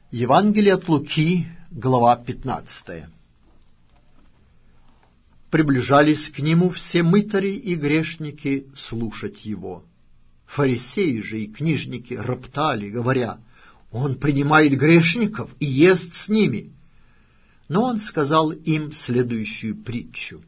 Евангелие от Луки, глава 15. Приближались к нему все мытари и грешники слушать его. Фарисеи же и книжники роптали, говоря: «Он принимает грешников и ест с ними». Но он сказал им следующую притчу: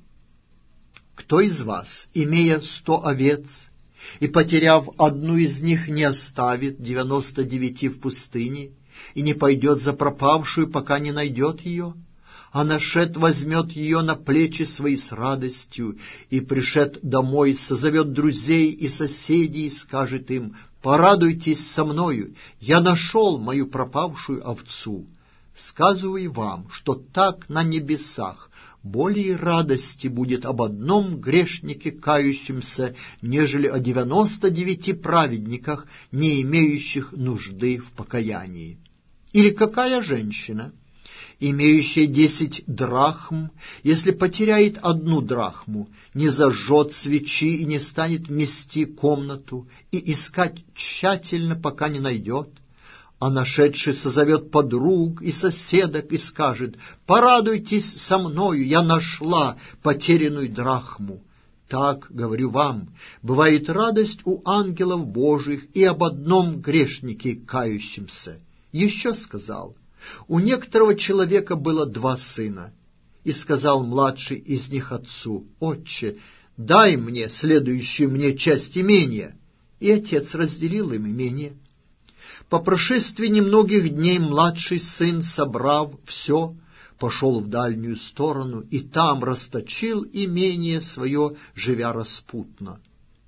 «Кто из вас, имея 100 овец, и, потеряв одну из них, не оставит 99 в пустыне и не пойдет за пропавшую, пока не найдет ее? А нашед возьмет ее на плечи свои с радостью, и, пришед домой, созовет друзей и соседей и скажет им: порадуйтесь со мною, я нашел мою пропавшую овцу. Сказываю вам, что так на небесах более радости будет об одном грешнике кающемся, нежели о 99 праведниках, не имеющих нужды в покаянии. Или какая женщина, имеющая 10 драхм, если потеряет 1 драхму, не зажжет свечи и не станет мести комнату и искать тщательно, пока не найдет? А нашедший созовет подруг и соседок и скажет: порадуйтесь со мною, я нашла потерянную драхму. Так, говорю вам, бывает радость у ангелов Божьих и об одном грешнике кающемся. Еще сказал: у некоторого человека было 2 сына, и сказал младший из них отцу: «Отче, дай мне следующую мне часть имения». И отец разделил им имение. По прошествии немногих дней младший сын, собрав все, пошел в дальнюю сторону и там расточил имение свое, живя распутно.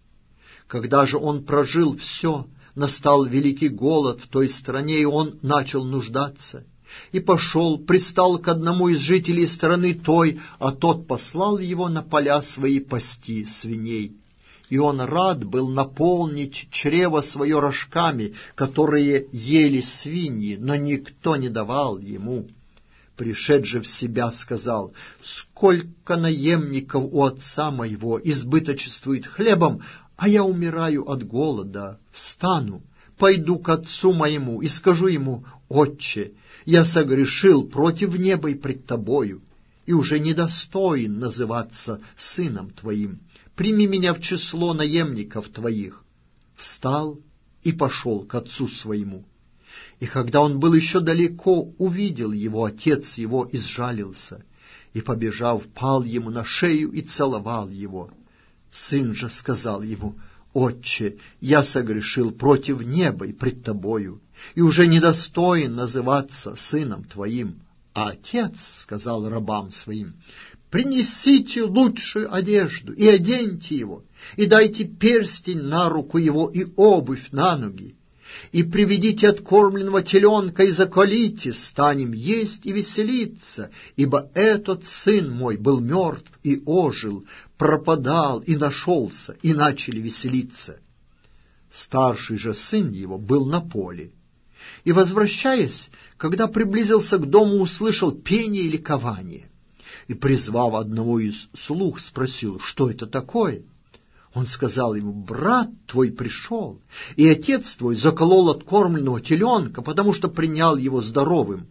Когда же он прожил все, настал великий голод в той стране, и он начал нуждаться. И пошел, пристал к одному из жителей страны той, а тот послал его на поля свои пасти свиней. И он рад был наполнить чрево свое рожками, которые ели свиньи, но никто не давал ему. Пришед же в себя, сказал: сколько наемников у отца моего избыточествует хлебом, а я умираю от голода. Встану, пойду к отцу моему и скажу ему: Отче, я согрешил против неба и пред тобою, и уже недостоин называться сыном твоим. Прими меня в число наемников твоих. Встал и пошел к отцу своему. И когда он был еще далеко, увидел его отец его и сжалился, и, побежав, пал ему на шею и целовал его. Сын же сказал ему: «Отче, я согрешил против неба и пред тобою, и уже недостоин называться сыном твоим». А отец сказал рабам своим: «Принесите лучшую одежду и оденьте его, и дайте перстень на руку его и обувь на ноги, и приведите откормленного теленка и заколите, станем есть и веселиться, ибо этот сын мой был мертв и ожил, пропадал и нашелся, и начали веселиться». Старший же сын его был на поле, и, возвращаясь, когда приблизился к дому, услышал пение и ликование. И, призвав одного из слуг, спросил: что это такое? Он сказал ему: брат твой пришел, и отец твой заколол откормленного теленка, потому что принял его здоровым.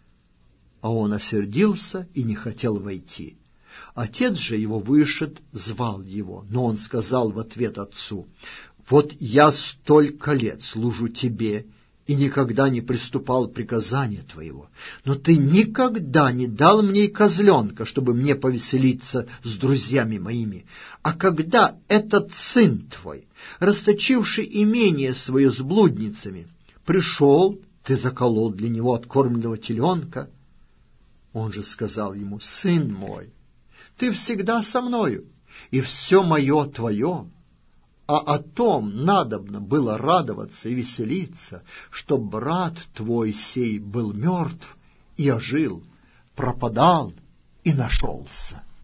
А он осердился и не хотел войти. Отец же его вышед, звал его, но он сказал в ответ отцу: вот я столько лет служу тебе и никогда не приступал приказания твоего, но ты никогда не дал мне и козленка, чтобы мне повеселиться с друзьями моими. А когда этот сын твой, расточивший имение свое с блудницами, пришел, ты заколол для него откормленного теленка. Он же сказал ему: сын мой, ты всегда со мною, и все мое твое. А о том надобно было радоваться и веселиться, что брат твой сей был мертв и ожил, пропадал и нашелся.